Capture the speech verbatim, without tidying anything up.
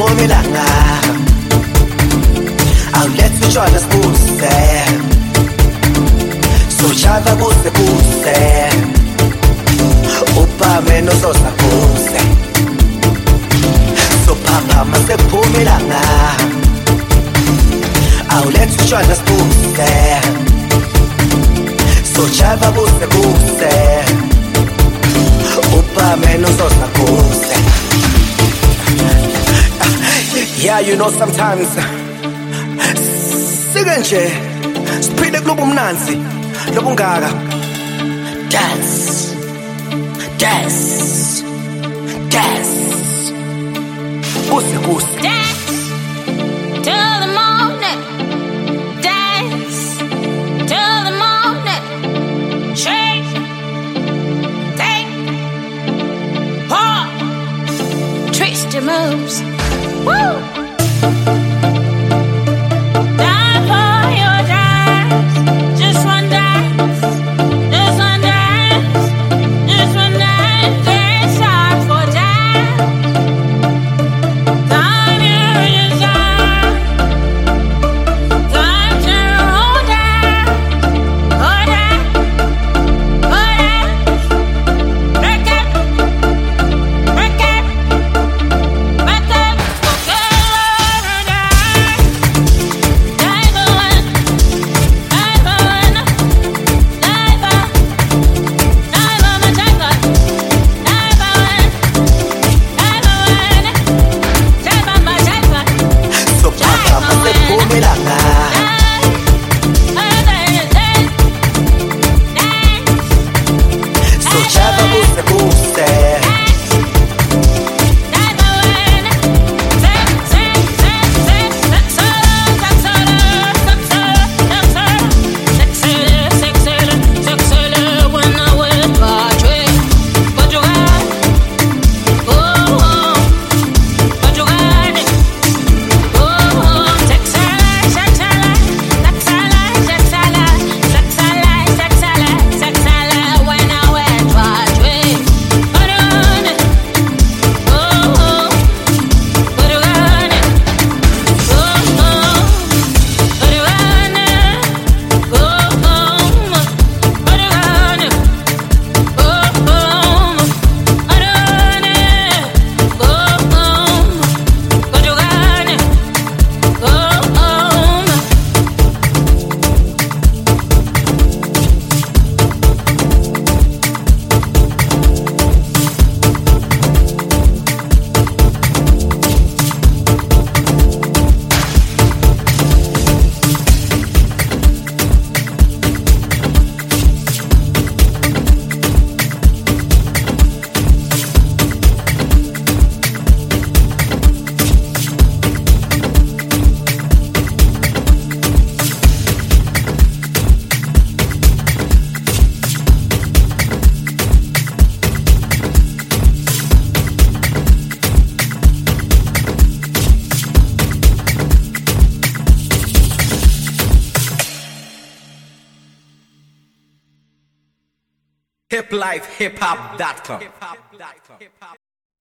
siphuma ilanga awulethe utshwala sibuse soshava buse buse upame nososakuse sophaphama sekuphuma ilanga awulethe utshwala sibuse soshava buse buse upame nososakuse. Yeah, you know sometimes sike nje siphinde kulobo mnanzi lobungaka dance dance dance kuse kuse dance till the morning, dance till the morning, shake take hold twist your moves. Woo! Time for your dance, just one dance, just one dance, just one dance. It's time for dance. Time you desire, time to hold down, hold down, hold down. Break it, break it, break it. hip life hip hop dot com